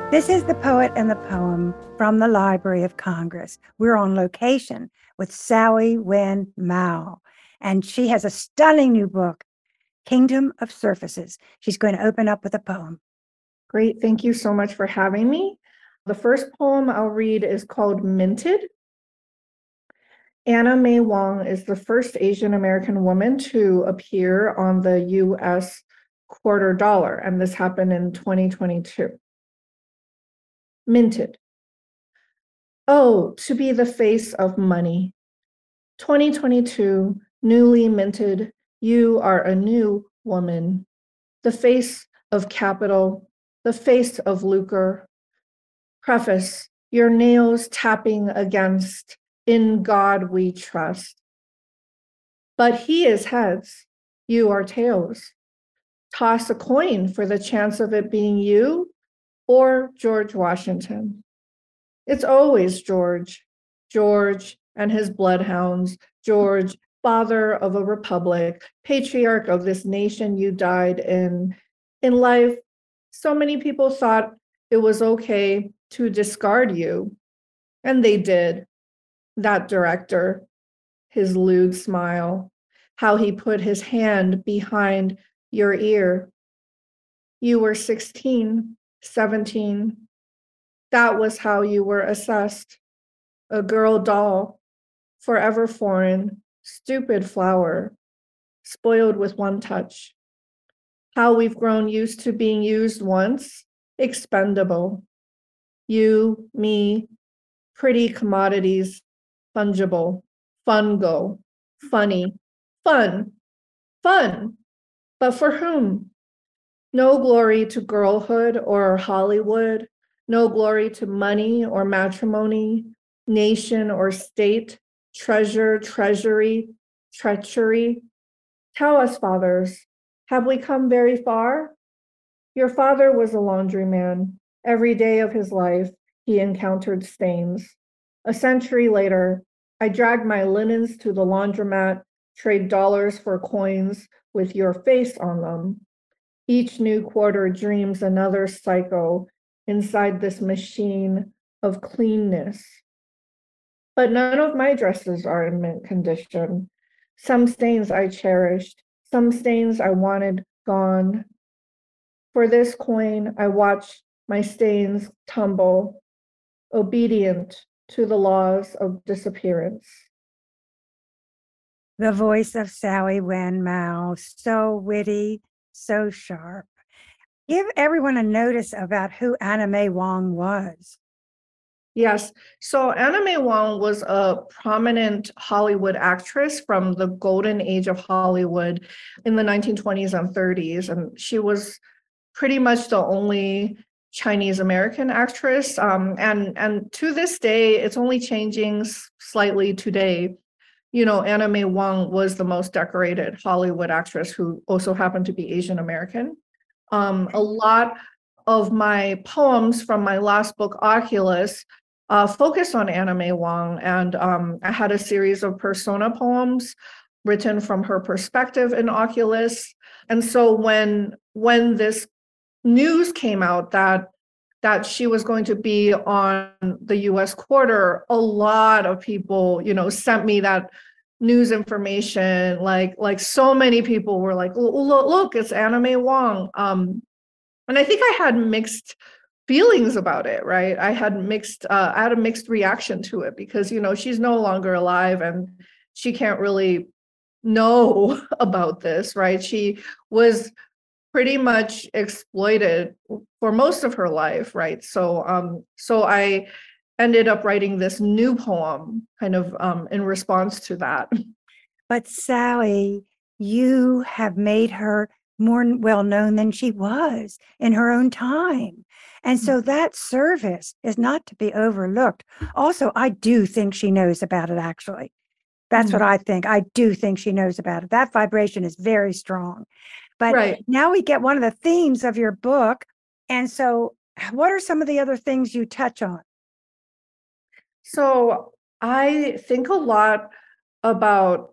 This is The Poet and the Poem from the Library of Congress. We're on location with Sally Wen Mao, and she has a stunning new book, Kingdom of Surfaces. She's going to open up with a poem. Great. Thank you so much for having me. The first poem I'll read is called Minted. Anna May Wong is the first Asian American woman to appear on the US quarter dollar, and this happened in 2022. Minted. Oh, to be the face of money. 2022, newly minted, you are a new woman. The face of capital, the face of lucre. Preface, your nails tapping against, in God we trust. But he is heads, you are tails. Toss a coin for the chance of it being you or George Washington. It's always George, George and his bloodhounds, George, father of a republic, patriarch of this nation you died in. In life, so many people thought it was okay to discard you, and they did. That director, his lewd smile, how he put his hand behind your ear. You were 16, 17. That was how you were assessed. A girl doll, forever foreign, stupid flower, spoiled with one touch. How we've grown used to being used once, expendable. You, me, pretty commodities, fungible, fungo, funny, fun, fun. But for whom? No glory to girlhood or Hollywood, no glory to money or matrimony, nation or state, treasure, treasury, treachery. Tell us, fathers, have we come very far? Your father was a laundryman. Every day of his life, he encountered stains. A century later, I dragged my linens to the laundromat, trade dollars for coins with your face on them. Each new quarter dreams another cycle inside this machine of cleanness. But none of my dresses are in mint condition. Some stains I cherished, some stains I wanted gone. For this coin, I watch my stains tumble, obedient to the laws of disappearance. The voice of Sally Wen Mao, so witty, so sharp. Give everyone a notice about who Anna May Wong was. Yes. So Anna May Wong was a prominent Hollywood actress from the golden age of Hollywood in the 1920s and 30s. And she was pretty much the only Chinese American actress. And to this day, it's only changing slightly today. You know, Anna May Wong was the most decorated Hollywood actress who also happened to be Asian American. A lot of my poems from my last book, Oculus, focused on Anna May Wong, and I had a series of persona poems written from her perspective in Oculus. And so when this news came out that she was going to be on the US quarter, a lot of people, sent me that news information. Like so many people were like, look, it's Anna May Wong. And I think I had mixed feelings about it, right? I had a mixed reaction to it because, she's no longer alive and she can't really know about this, right? She was pretty much exploited for most of her life, right? So I ended up writing this new poem kind of in response to that. But Sally, you have made her more well known than she was in her own time. And so that service is not to be overlooked. Also, I do think she knows about it, actually. That's what I think. I do think she knows about it. That vibration is very strong. But Right. now we get one of the themes of your book. And so, what are some of the other things you touch on? So I think a lot about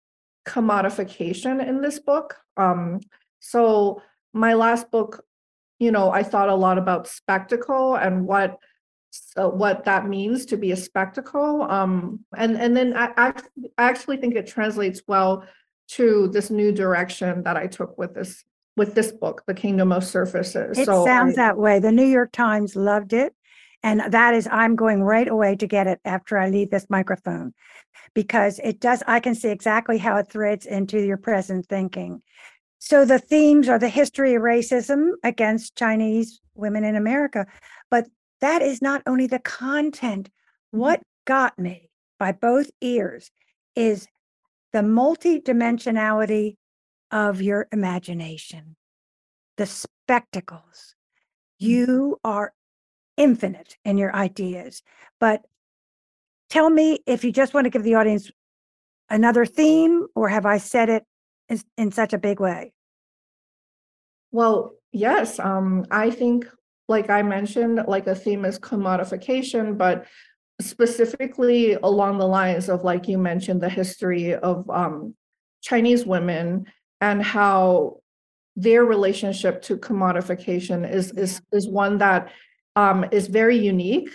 commodification in this book. So my last book, I thought a lot about spectacle and what that means to be a spectacle. And then I actually think it translates well to this new direction that I took with this book, The Kingdom of Surfaces. It sounds that way. The New York Times loved it. And that is, I'm going right away to get it after I leave this microphone, because it does, I can see exactly how it threads into your present thinking. So the themes are the history of racism against Chinese women in America. But that is not only the content. What got me by both ears is the multidimensionality of your imagination, the spectacles. You are infinite in your ideas. But tell me if you just want to give the audience another theme, or have I said it in such a big way? Well, yes. I think, like I mentioned, like a theme is commodification, but specifically along the lines of, like you mentioned, the history of Chinese women and how their relationship to commodification is one that is very unique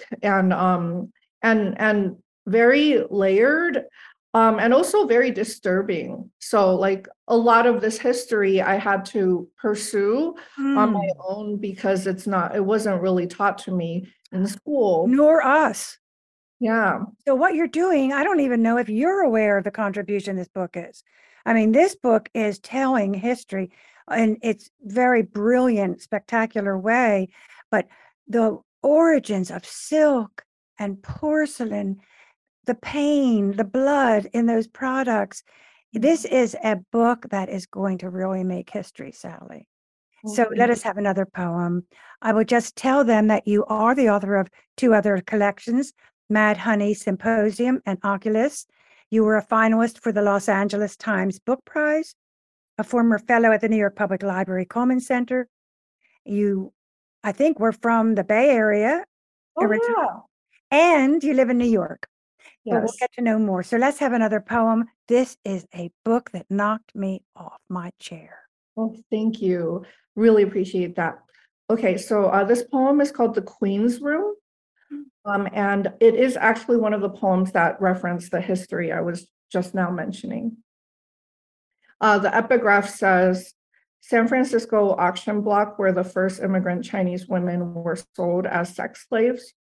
and very layered, and also very disturbing. So like a lot of this history I had to pursue on my own because it wasn't really taught to me in school. Nor us. Yeah. So what you're doing, I don't even know if you're aware of the contribution this book is. I mean, this book is telling history in its very brilliant, spectacular way, but the origins of silk and porcelain, the pain, the blood in those products. This is a book that is going to really make history, Sally. So let us have another poem. I will just tell them that you are the author of two other collections, Mad Honey Symposium and Oculus. You were a finalist for the Los Angeles Times Book Prize, a former fellow at the New York Public Library Coleman Center. You, I think, were from the Bay Area originally, and you live in New York. But we'll get to know more. So let's have another poem. This is a book that knocked me off my chair. Oh, thank you. Really appreciate that. Okay, so this poem is called The Queen's Room. And it is actually one of the poems that reference the history I was just now mentioning. The epigraph says, San Francisco auction block where the first immigrant Chinese women were sold as sex slaves.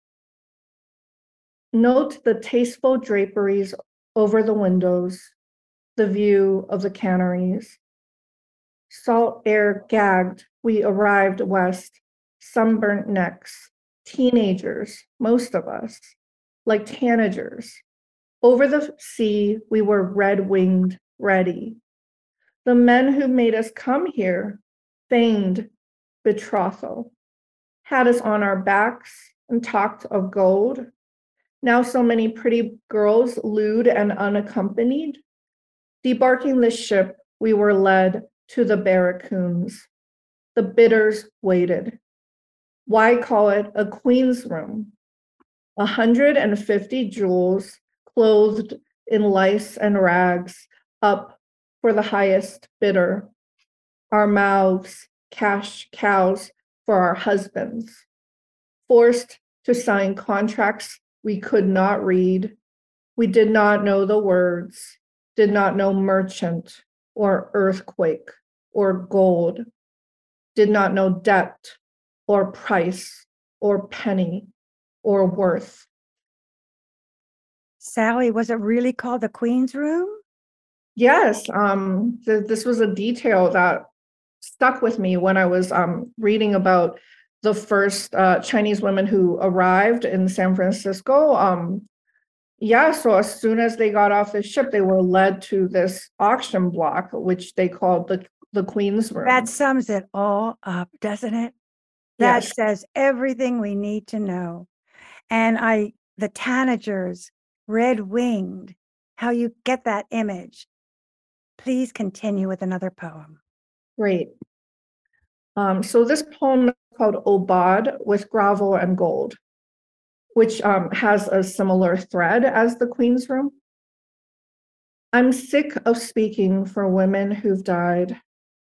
Note the tasteful draperies over the windows, the view of the canneries. Salt air gagged, we arrived west, sunburnt necks, teenagers, most of us, like tanagers. Over the sea, we were red-winged, ready. The men who made us come here feigned betrothal, had us on our backs and talked of gold. Now so many pretty girls, lewd and unaccompanied. Debarking the ship, we were led to the barracoons. The bidders waited. Why call it a queen's room? 150 jewels clothed in lice and rags up for the highest bidder. Our mouths cash cows for our husbands. Forced to sign contracts we could not read. We did not know the words, did not know merchant or earthquake or gold, did not know debt or price or penny or worth. Sally, was it really called the Queen's Room? Yes, this was a detail that stuck with me when I was reading about the first Chinese women who arrived in San Francisco. Yeah, so as soon as they got off the ship, they were led to this auction block, which they called the Queen's Room. That sums it all up, doesn't it? That says everything we need to know. And the tanagers, red-winged, how you get that image. Please continue with another poem. Great. So this poem is called Obad with Gravel and Gold, which has a similar thread as the Queen's Room. I'm sick of speaking for women who've died.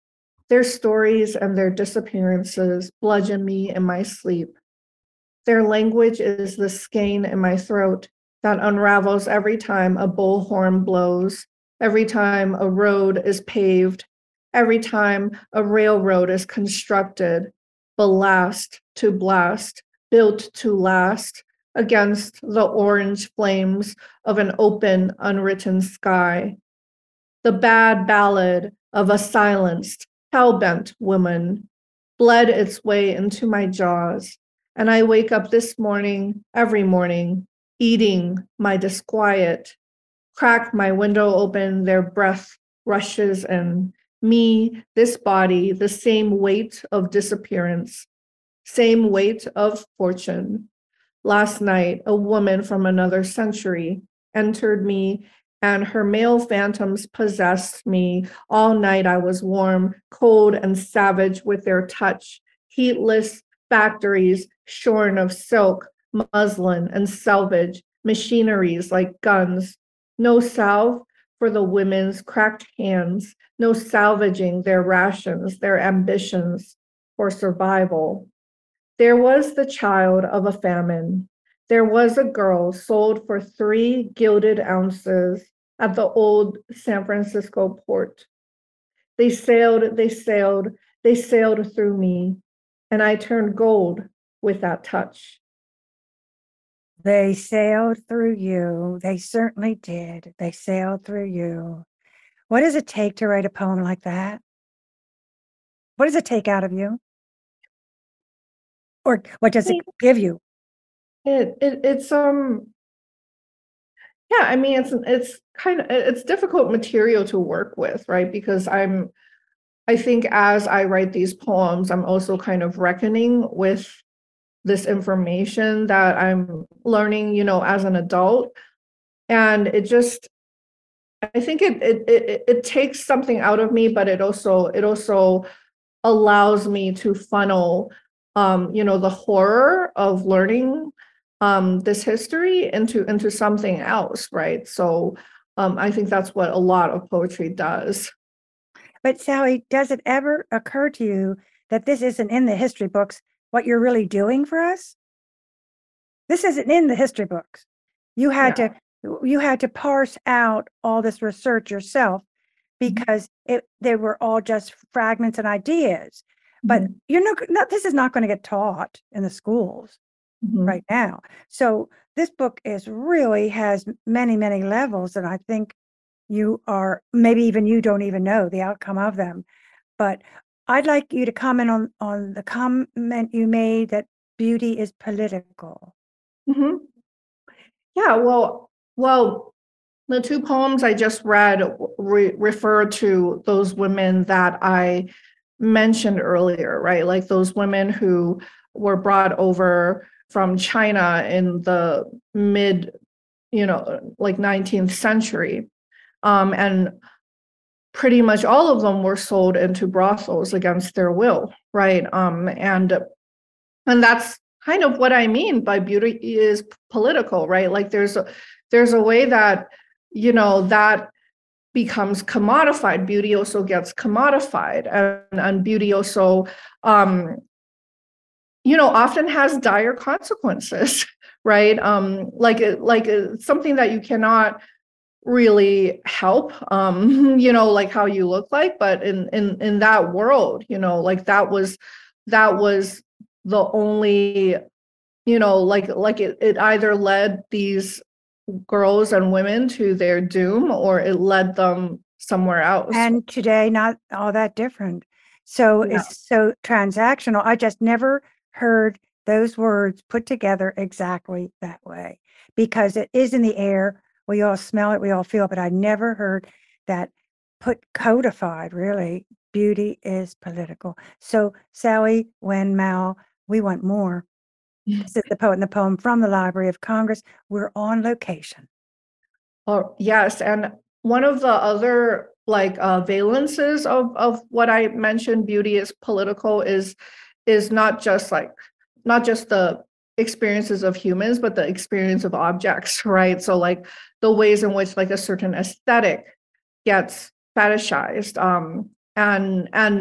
Their stories and their disappearances bludgeon me in my sleep. Their language is the skein in my throat that unravels every time a bullhorn blows, every time a road is paved, every time a railroad is constructed, blast to blast, built to last against the orange flames of an open, unwritten sky. The bad ballad of a silenced, hell-bent woman bled its way into my jaws, and I wake up this morning, every morning, eating my disquiet, crack my window open, their breath rushes in. Me, this body, the same weight of disappearance, same weight of fortune. Last night, a woman from another century entered me, and her male phantoms possessed me. All night I was warm, cold, and savage with their touch. Heatless factories shorn of silk, muslin, and selvage, machineries like guns. No salve for the women's cracked hands, no salvaging their rations, their ambitions for survival. There was the child of a famine. There was a girl sold for 3 gilded ounces at the old San Francisco port. They sailed, they sailed, they sailed through me, and I turned gold with that touch. They sailed through you. They certainly did. They sailed through you. What does it take to write a poem like that? What does it take out of you? Or what does it give you? It's yeah, I mean it's difficult material to work with, right? Because I think as I write these poems, I'm also kind of reckoning with this information that I'm learning, as an adult. And I think it takes something out of me, but it also allows me to funnel, the horror of learning this history into something else, right? So I think that's what a lot of poetry does. But Sally, does it ever occur to you that this isn't in the history books, what you're really doing for us? This isn't in the history books. You had Yeah. to parse out all this research yourself because they were all just fragments and ideas. But Mhm. this is not going to get taught in the schools Mhm. right now. So this book really has many, many levels, and I think maybe even you don't even know the outcome of them. But I'd like you to comment on the comment you made that beauty is political. Mhm. Yeah, well, the 2 poems I just read refer to those women that I mentioned earlier, right? Like those women who were brought over from China in the mid, like 19th century. And pretty much all of them were sold into brothels against their will, right? And that's kind of what I mean by beauty is political, right? Like there's a way that, that becomes commodified. Beauty also gets commodified, and beauty also, often has dire consequences, right? Like something that you cannot really help, like how you look like, but in that world, like that was the only, like it either led these girls and women to their doom or it led them somewhere else. And today, not all that different. So Yeah. it's so transactional. I just never heard those words put together exactly that way because it is in the air. We all smell it, we all feel it, but I never heard that put codified, really. Beauty is political. So, Sally, Wen Mao, we want more. This is the poet and the poem from the Library of Congress. We're on location. Oh, yes. And one of the other like valences of what I mentioned, beauty is political, is not just the experiences of humans, but the experience of objects, right? So like the ways in which like a certain aesthetic gets fetishized. And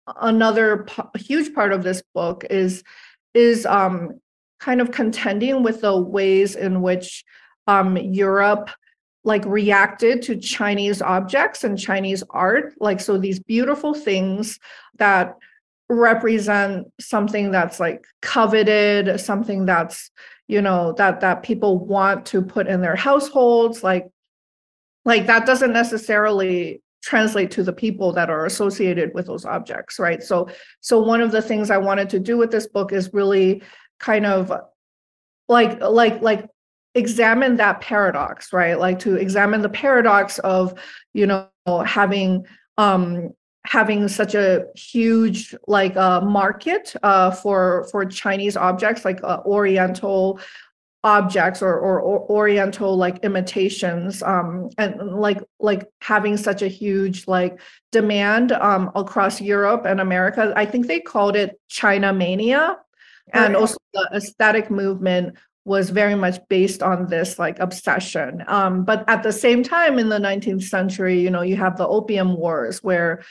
another huge part of this book is kind of contending with the ways in which Europe like reacted to Chinese objects and Chinese art. Like, so these beautiful things that represent something that's like coveted, something that's, you know, that people want to put in their households, like that doesn't necessarily translate to the people that are associated with those objects, right? So one of the things I wanted to do with this book is really kind of like examine that paradox, right? Like to examine the paradox of, you know, having having such a huge like market for Chinese objects, like Oriental objects or Oriental like imitations, and like having such a huge like demand across Europe and America. I think they called it China mania, and Correct. also the aesthetic movement was very much based on this like obsession. But at the same time, in the 19th century, you know, you have the Opium Wars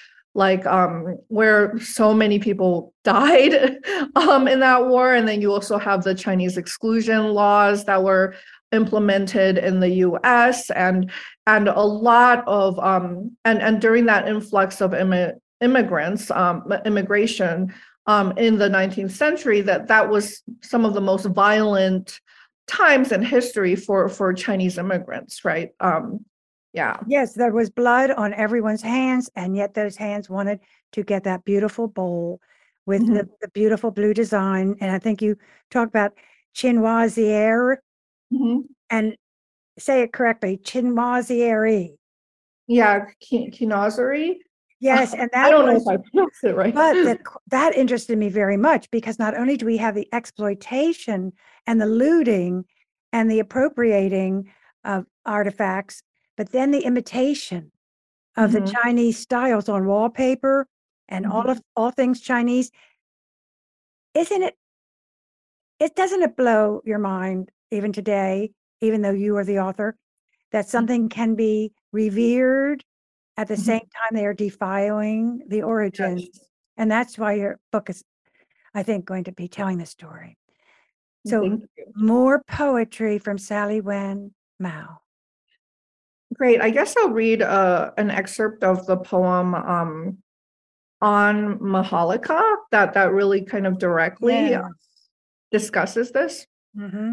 where so many people died in that war, and then you also have the Chinese exclusion laws that were implemented in the U.S. and a lot of and during that influx of immigrants, immigration in the 19th century, that was some of the most violent times in history for Chinese immigrants, right? Yeah. Yes, there was blood on everyone's hands, and yet those hands wanted to get that beautiful bowl with Mhm. the beautiful blue design. And I think you talked about chinoisiere, Mhm. and say it correctly, chinoisiere. Yeah, Kinazari. Yes, and I that don't know if was, I pronounced it right. but that interested me very much because not only do we have the exploitation and the looting and the appropriating of artifacts, but then the imitation of the Mhm. Chinese styles on wallpaper and Mhm. all things Chinese. Isn't it? It doesn't it blow your mind even today, even though you are the author, that something can be revered at the Mhm. same time they are defiling the origins. Yes. And that's why your book is, I think, going to be telling the story. So Thank you. more poetry from Sally Wen Mao. Great. I guess I'll read an excerpt of the poem on Mahalika that really kind of directly Yes. discusses this. Mm-hmm.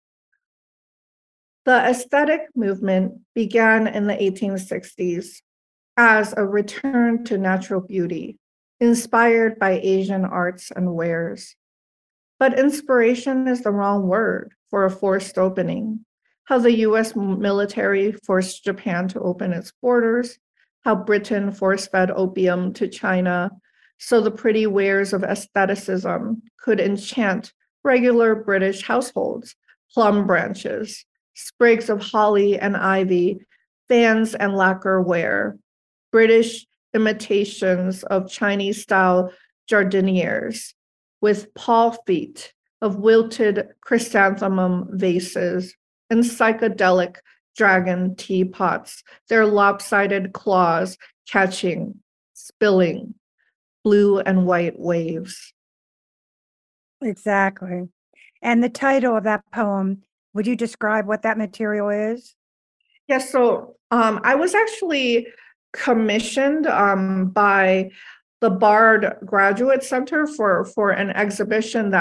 The aesthetic movement began in the 1860s as a return to natural beauty, inspired by Asian arts and wares. But inspiration is the wrong word for a forced opening. How the US military forced Japan to open its borders, how Britain force fed opium to China, so the pretty wares of aestheticism could enchant regular British households, plum branches, sprigs of holly and ivy, fans and lacquer ware, British imitations of Chinese style jardinières with paw feet of wilted chrysanthemum vases and psychedelic dragon teapots, their lopsided claws catching, spilling blue and white waves. Exactly. And the title of that poem, would you describe what that material is? Yes, so I was actually commissioned by the Bard Graduate Center for an exhibition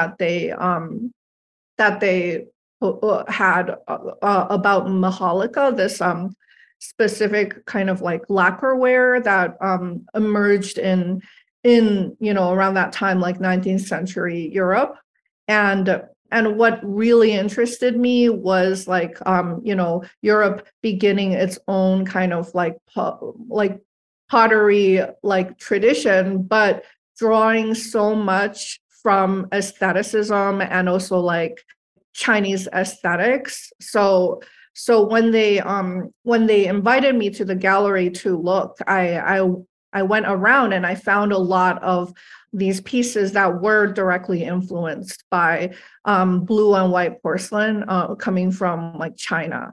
that they had about Mahalika, this specific kind of like lacquerware that emerged in you know around that time, like 19th century Europe. And what really interested me was like you know Europe beginning its own kind of like pottery like tradition, but drawing so much from aestheticism and also like Chinese aesthetics. So when they invited me to the gallery to look, I went around and I found a lot of these pieces that were directly influenced by blue and white porcelain coming from like China.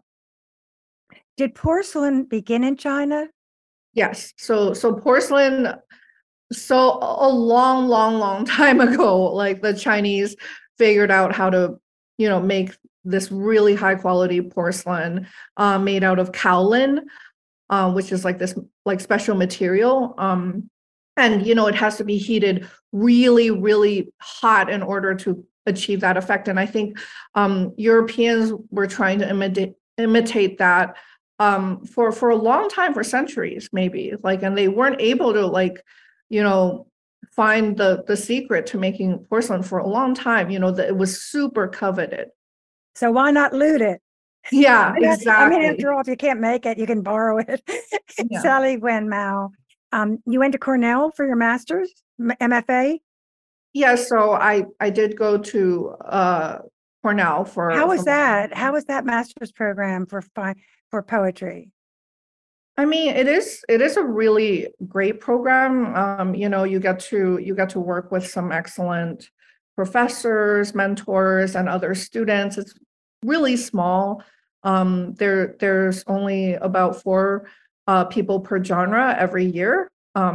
Did porcelain begin in China? Yes, so porcelain So a long, long, long time ago, like the Chinese figured out how to, make this really high quality porcelain made out of kaolin, which is like this like special material. And it has to be heated really, really hot in order to achieve that effect. And I think Europeans were trying to imitate that for a long time, for centuries, maybe. Like, and they weren't able to you know, find the secret to making porcelain for a long time. That it was super coveted. So why not loot it? Yeah, I mean, exactly. after all, if you can't make it, you can borrow it. Yeah. Sally Wen Mao. You went to Cornell for your master's, MFA. Yeah, so I did go to Cornell How was for that? How was that master's program for poetry? I mean, it is a really great program. You get to work with some excellent professors, mentors, and other students. It's really small. There's only about four people per genre every year.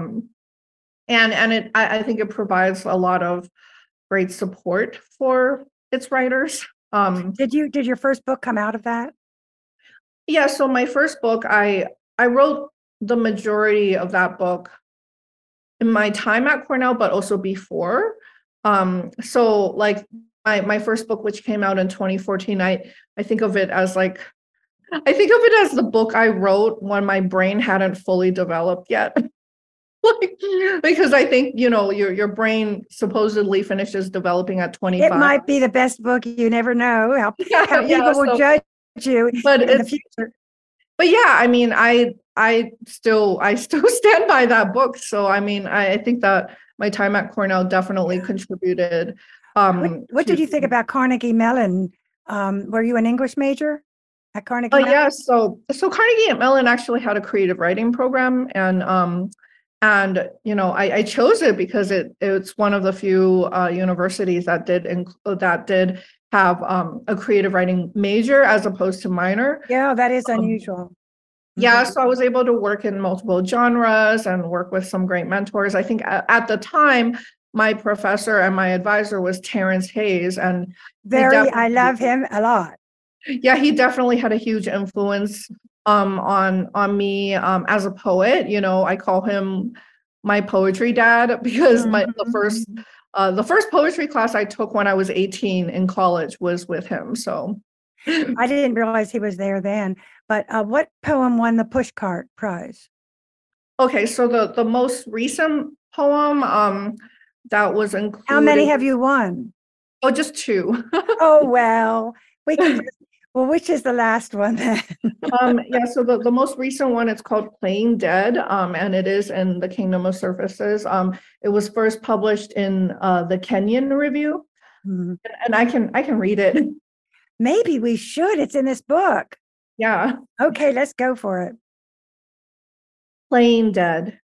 I think it provides a lot of great support for its writers. Did your first book come out of that? Yeah, so my first book, I wrote the majority of that book in my time at Cornell, but also before. So like my first book, which came out in 2014, I think of it as the book I wrote when my brain hadn't fully developed yet. Like, because I think, your brain supposedly finishes developing at It 25. might be the best book. You never know how Yeah, people will judge you but in the it's future. but yeah, I mean, I still stand by that book. So I mean, I think that my time at Cornell definitely contributed What did to. you think about Carnegie Mellon? Were you an English major at Carnegie Mellon? Yeah, so Carnegie Mellon actually had a creative writing program, and I chose it because it's one of the few universities that did have a creative writing major as opposed to minor. Yeah, that is Um, unusual. Yeah, Mhm. so I was able to work in multiple genres and work with some great mentors. I think at the time, my professor and my advisor was Terrence Hayes, and he I definitely, love him a lot. yeah, he definitely had a huge influence on me as a poet. I call him my poetry dad because Mhm. the first poetry class I took when I was 18 in college was with him. So I didn't realize he was there then. But what poem won the Pushcart Prize? okay, so the most recent poem that was How many included, have you won? oh, just two. Oh, well, we can just, well, which is the last one then? Yeah, so the most recent one, it's called Playing Dead, and it is in the Kingdom of Surfaces. It was first published in the Kenyon Review, Hmm. and I can read it. Maybe we should. It's in this book. Yeah. Okay, let's go for it. Playing Dead.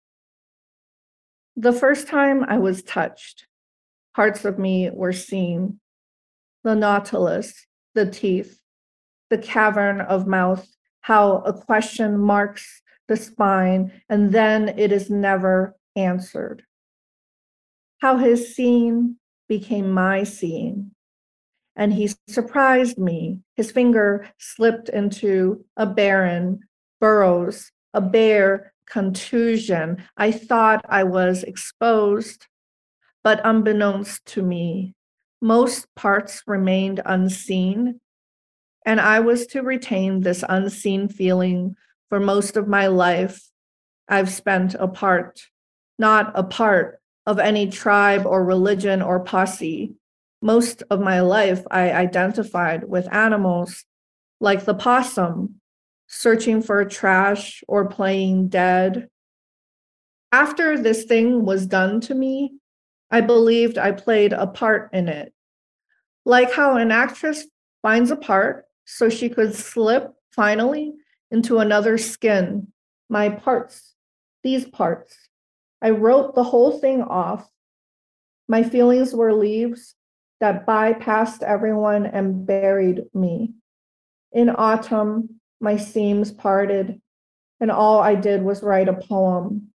The first time I was touched, parts of me were seen. The nautilus, the teeth, the cavern of mouth, how a question marks the spine and then it is never answered. How his seeing became my seeing. And he surprised me. His finger slipped into a barren burrows, a bare contusion. I thought I was exposed, but unbeknownst to me, most parts remained unseen. And I was to retain this unseen feeling for most of my life. I've spent apart, not a part of any tribe or religion or posse. Most of my life, I identified with animals like the possum, searching for trash or playing dead. After this thing was done to me, I believed I played a part in it. Like how an actress finds a part so she could slip finally into another skin. My parts, these parts. I wrote the whole thing off. My feelings were leaves that bypassed everyone and buried me. In autumn, my seams parted, and all I did was write a poem.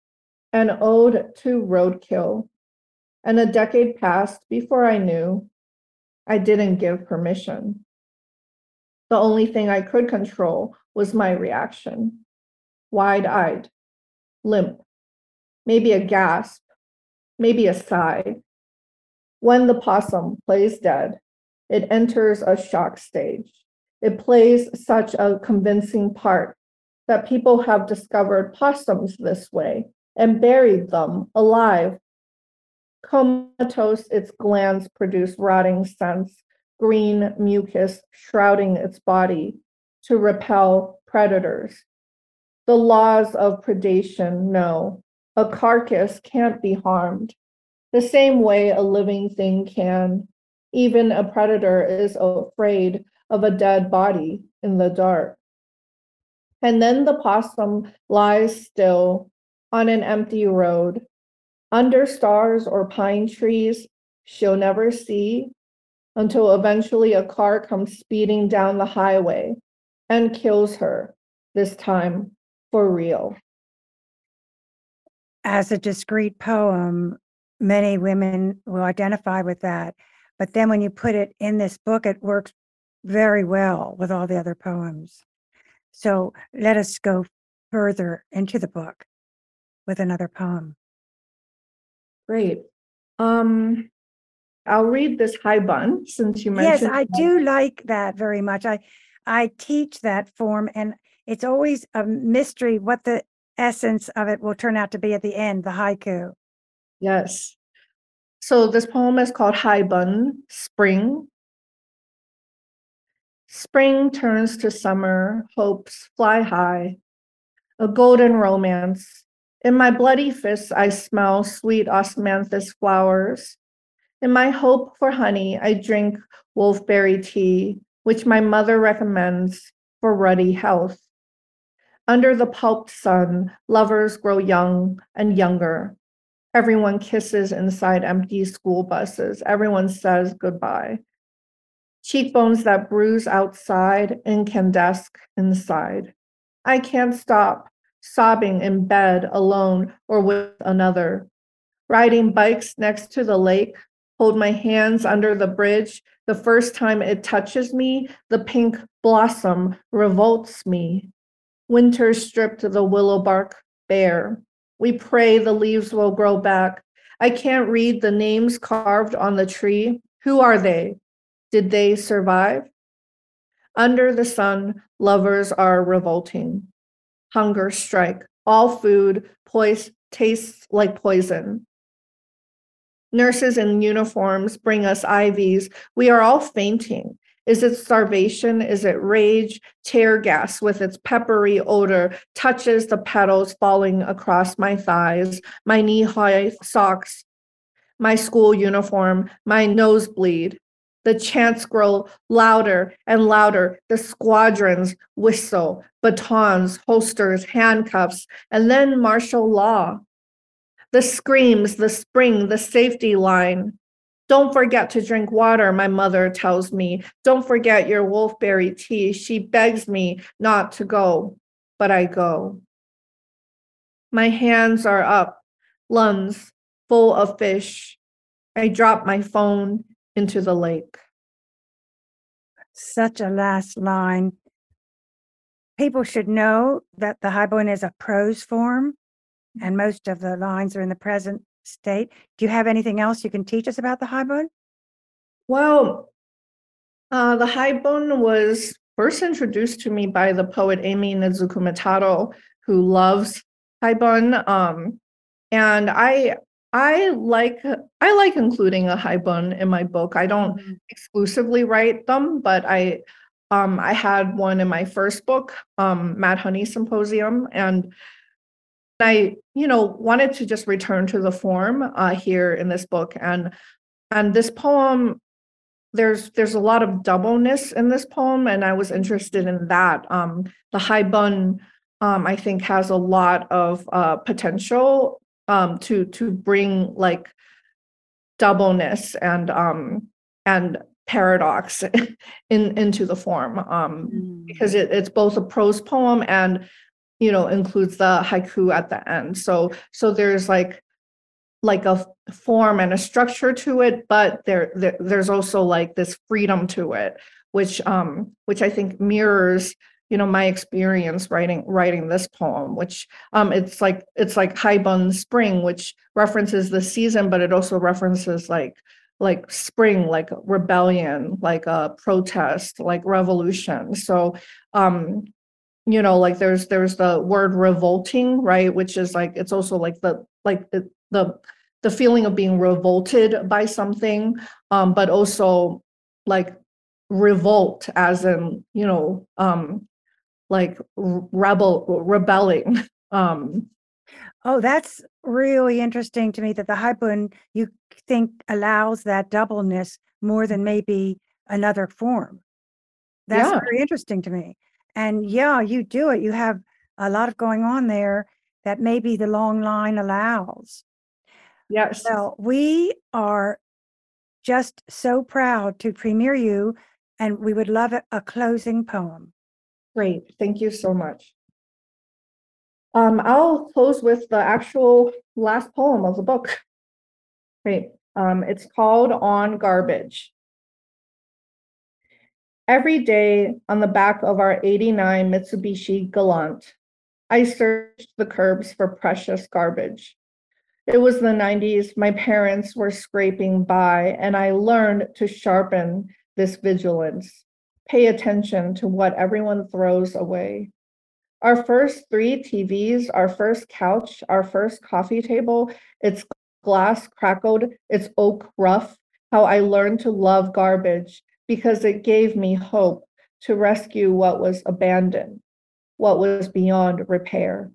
an ode to roadkill. And a decade passed before I knew I didn't give permission. The only thing I could control was my reaction. Wide-eyed, limp, maybe a gasp, maybe a sigh. When the possum plays dead, it enters a shock stage. It plays such a convincing part that people have discovered possums this way and buried them alive. Comatose, its glands produce rotting scents, green mucus shrouding its body to repel predators. The laws of predation know a carcass can't be harmed the same way a living thing can. Even a predator is afraid of a dead body in the dark. And then the possum lies still on an empty road, under stars or pine trees she'll never see, until eventually a car comes speeding down the highway and kills her, this time for real. As a discrete poem, many women will identify with that. But then when you put it in this book, it works very well with all the other poems. So let us go further into the book with another poem. Great. I'll read this Haibun since you mentioned. Yes, I do like that very much. I teach that form, and it's always a mystery what the essence of it will turn out to be at the end, the haiku. Yes. So this poem is called Haibun, Spring. Spring turns to summer, hopes fly high, a golden romance. In my bloody fists, I smell sweet osmanthus flowers. In my hope for honey, I drink wolfberry tea, which my mother recommends for ruddy health. Under the pulped sun, lovers grow young and younger. Everyone kisses inside empty school buses. Everyone says goodbye. Cheekbones that bruise outside, incandescent inside. I can't stop sobbing in bed alone or with another. Riding bikes next to the lake, hold my hands under the bridge. The first time it touches me, the pink blossom revolts me. Winter stripped the willow bark bare. We pray the leaves will grow back. I can't read the names carved on the tree. Who are they? Did they survive? Under the sun, lovers are revolting. Hunger strike. All food tastes like poison. Nurses in uniforms bring us IVs. We are all fainting. Is it starvation? Is it rage? Tear gas with its peppery odor touches the petals falling across my thighs, my knee-high socks, my school uniform, my nosebleed. The chants grow louder and louder. The squadrons whistle, batons, holsters, handcuffs, and then martial law. The screams, the spring, the safety line. Don't forget to drink water, my mother tells me. Don't forget your wolfberry tea. She begs me not to go, but I go. My hands are up, lungs full of fish. I drop my phone into the lake. Such a last line. People should know that the Haibun is a prose form, and most of the lines are in the present state. Do you have anything else you can teach us about the Haibun? Well, the Haibun was first introduced to me by the poet Amy Nezuko-Mitaro, who loves Haibun. And I like including a Haibun in my book. I don't exclusively write them, but I had one in my first book, Mad Honey Symposium, and I wanted to just return to the form here in this book, and this poem, there's a lot of doubleness in this poem, and I was interested in that. The Haibun, I think, has a lot of potential to bring like doubleness and paradox into the form, because it's both a prose poem and includes the haiku at the end. So there's like a form and a structure to it, but there's also like this freedom to it, which I think mirrors my experience writing this poem, which it's like Haibun Spring, which references the season, but it also references like spring, like rebellion, like a protest, like revolution. So like there's the word revolting, right, which is like, it's also like the feeling of being revolted by something, but also like revolt as in like rebelling. Oh, that's really interesting to me that the haibun you think allows that doubleness more than maybe another form. That's Yeah. very interesting to me. And yeah, you do it. You have a lot of going on there that maybe the long line allows. Yes. Well, we are just so proud to premiere you, and we would love a closing poem. Great. Thank you so much. I'll close with the actual last poem of the book. Great. It's called On Garbage. Every day on the back of our '89 Mitsubishi Galant, I searched the curbs for precious garbage. It was the '90s, my parents were scraping by, and I learned to sharpen this vigilance, pay attention to what everyone throws away. Our first 3 TVs, our first couch, our first coffee table, its glass crackled, its oak rough, how I learned to love garbage because it gave me hope to rescue what was abandoned, what was beyond repair.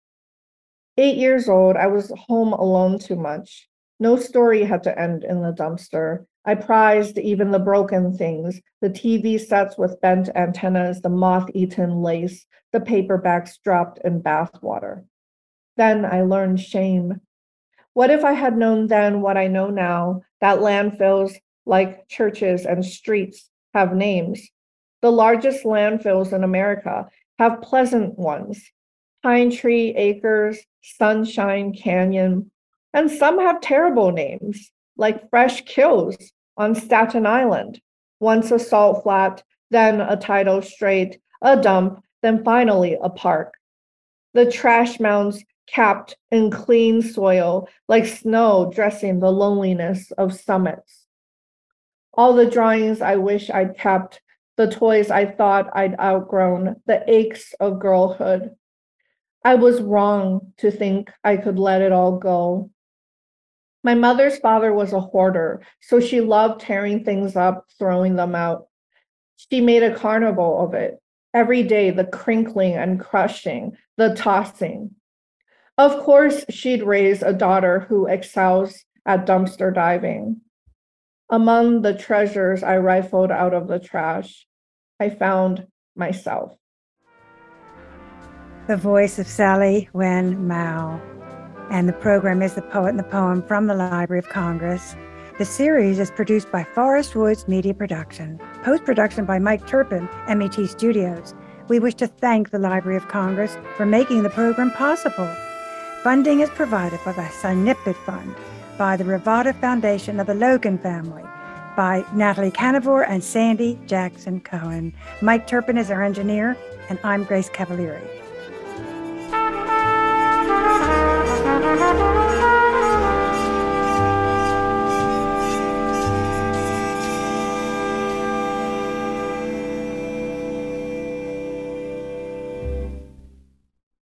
8 years old, I was home alone too much. No story had to end in the dumpster. I prized even the broken things, the TV sets with bent antennas, the moth-eaten lace, the paperbacks dropped in bathwater. Then I learned shame. What if I had known then what I know now, that landfills, like churches and streets, have names? The largest landfills in America have pleasant ones. Pine Tree Acres, Sunshine Canyon, and some have terrible names, like Fresh Kills on Staten Island, once a salt flat, then a tidal strait, a dump, then finally a park. The trash mounds capped in clean soil, like snow dressing the loneliness of summits. All the drawings I wish I'd kept, the toys I thought I'd outgrown, the aches of girlhood. I was wrong to think I could let it all go. My mother's father was a hoarder, so she loved tearing things up, throwing them out. She made a carnival of it. Every day, the crinkling and crushing, the tossing. Of course, she'd raise a daughter who excels at dumpster diving. Among the treasures I rifled out of the trash, I found myself. The voice of Sally Wen Mao. And the program is The Poet and the Poem from the Library of Congress. The series is produced by Forest Woods Media Production. Post-production by Mike Turpin, MET Studios. We wish to thank the Library of Congress for making the program possible. Funding is provided by the Synipid Fund, by the Rivada Foundation of the Logan family, by Natalie Canavore and Sandy Jackson Cohen. Mike Turpin is our engineer, and I'm Grace Cavalieri.